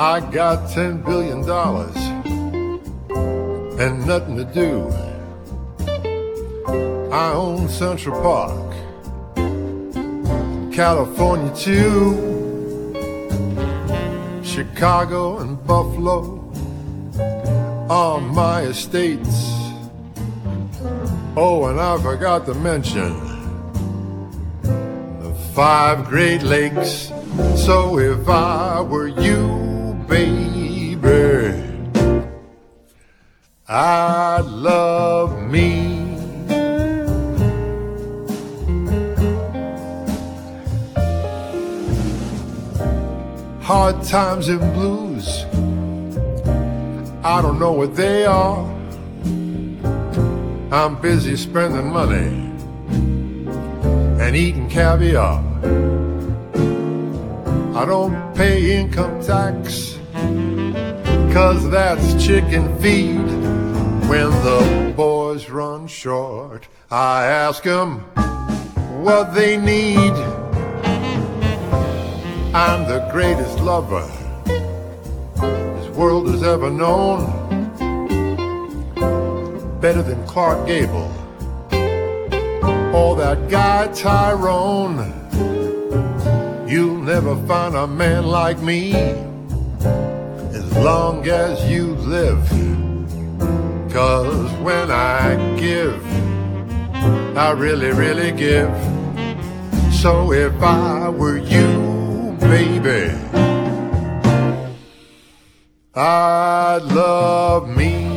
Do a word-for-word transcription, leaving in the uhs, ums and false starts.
I got ten billion dollars and nothing to do. I own Central Park, California too, Chicago and Buffalo are my estates. Oh, and I forgot to mention the five Great Lakes. So if I were you, baby, I'd love me hard times and blues. I don't know what they are. I'm busy spending money and eating caviar. I don't pay income tax, 'cause that's chicken feed. When the boys run short, I ask them what they need. I'm the greatest lover this world has ever known, better than Clark Gable or that guy Tyrone. You'll never find a man like me as long as you live. 'Cause when I give, I really, really give. So if I were you, baby, I'd love me.